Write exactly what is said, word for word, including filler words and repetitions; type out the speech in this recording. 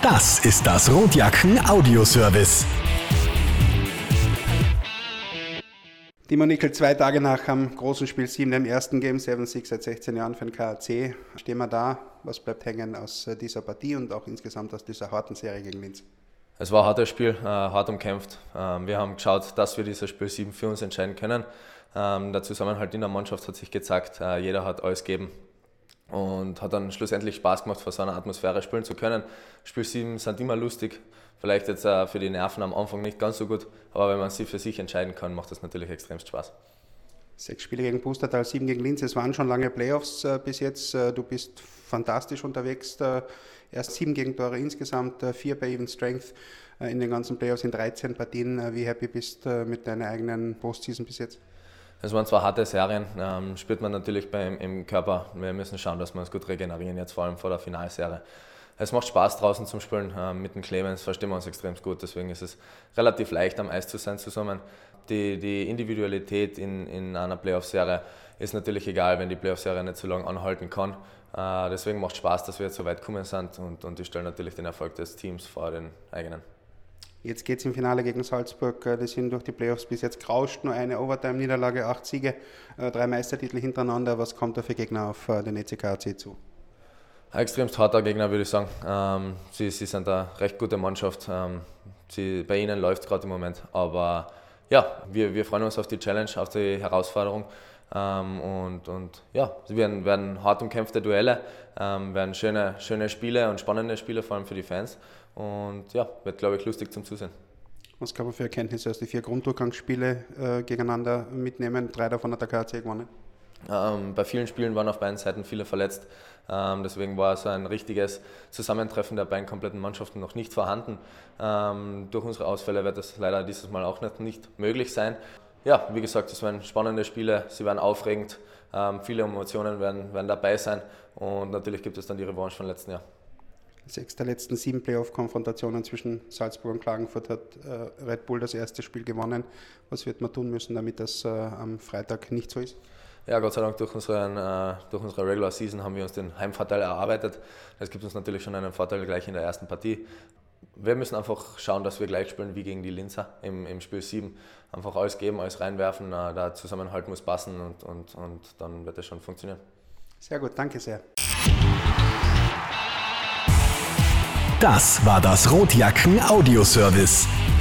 Das ist das Rotjacken Audioservice. Timo Nickel, zwei Tage nach am großen Spiel sieben, dem ersten Game sieben sechs seit sechzehn Jahren für den K A C, stehen wir da. Was bleibt hängen aus dieser Partie und auch insgesamt aus dieser harten Serie gegen Linz? Es war ein hartes Spiel, äh, hart umkämpft. Ähm, wir haben geschaut, dass wir dieses Spiel sieben für uns entscheiden können. Ähm, der Zusammenhalt in der Mannschaft hat sich gezeigt, äh, jeder hat alles gegeben und hat dann schlussendlich Spaß gemacht, vor so einer Atmosphäre spielen zu können. Spiel sieben sind immer lustig, vielleicht jetzt äh, für die Nerven am Anfang nicht ganz so gut, aber wenn man sie für sich entscheiden kann, macht das natürlich extrem Spaß. Sechs Spiele gegen Pustertal, sieben gegen Linz. Es waren schon lange Playoffs äh, bis jetzt. Äh, du bist fantastisch unterwegs. Äh, erst sieben Gegentore insgesamt, äh, vier bei Even Strength äh, in den ganzen Playoffs in dreizehn Partien. Äh, wie happy bist du äh, mit deiner eigenen Postseason bis jetzt? Es waren zwar harte Serien, ähm, spürt man natürlich beim, im Körper. Wir müssen schauen, dass wir uns gut regenerieren, jetzt vor allem vor der Finalserie. Es macht Spaß draußen zum Spielen, ähm, mit dem Clemens verstehen wir uns extrem gut, deswegen ist es relativ leicht am Eis zu sein zusammen. Die, die Individualität in, in einer Playoff-Serie ist natürlich egal, wenn die Playoff-Serie nicht so lange anhalten kann. Äh, deswegen macht es Spaß, dass wir jetzt so weit gekommen sind und, und ich stelle natürlich den Erfolg des Teams vor den eigenen. Jetzt geht es im Finale gegen Salzburg. Die sind durch die Playoffs bis jetzt gerauscht. Nur eine Overtime-Niederlage, acht Siege, drei Meistertitel hintereinander. Was kommt da für Gegner auf den E C K A C zu? Ein extrem harter Gegner, würde ich sagen. Ähm, sie, sie sind eine recht gute Mannschaft. Ähm, sie, bei ihnen läuft es gerade im Moment. Aber ja, wir, wir freuen uns auf die Challenge, auf die Herausforderung. Ähm, und, und ja, es werden, werden hart umkämpfte Duelle, ähm, werden schöne, schöne Spiele und spannende Spiele, vor allem für die Fans. Und ja, wird, glaube ich, lustig zum Zusehen. Was kann man für Erkenntnisse aus den vier Grunddurchgangsspiele äh, gegeneinander mitnehmen? Drei davon hat der K A C gewonnen. Ähm, bei vielen Spielen waren auf beiden Seiten viele verletzt. Ähm, deswegen war so ein richtiges Zusammentreffen der beiden kompletten Mannschaften noch nicht vorhanden. Ähm, durch unsere Ausfälle wird das leider dieses Mal auch nicht, nicht möglich sein. Ja, wie gesagt, es werden spannende Spiele, sie werden aufregend, ähm, viele Emotionen werden, werden dabei sein und natürlich gibt es dann die Revanche von letzten Jahr. Sechs der letzten sieben Playoff-Konfrontationen zwischen Salzburg und Klagenfurt hat äh, Red Bull das erste Spiel gewonnen. Was wird man tun müssen, damit das äh, am Freitag nicht so ist? Ja, Gott sei Dank durch, unseren, äh, durch unsere Regular Season haben wir uns den Heimvorteil erarbeitet. Das gibt uns natürlich schon einen Vorteil gleich in der ersten Partie. Wir müssen einfach schauen, dass wir gleich spielen wie gegen die Linzer im, im Spiel sieben. Einfach alles geben, alles reinwerfen, äh, der Zusammenhalt muss passen und, und, und dann wird es schon funktionieren. Sehr gut, danke sehr. Das war das Rotjacken Audioservice.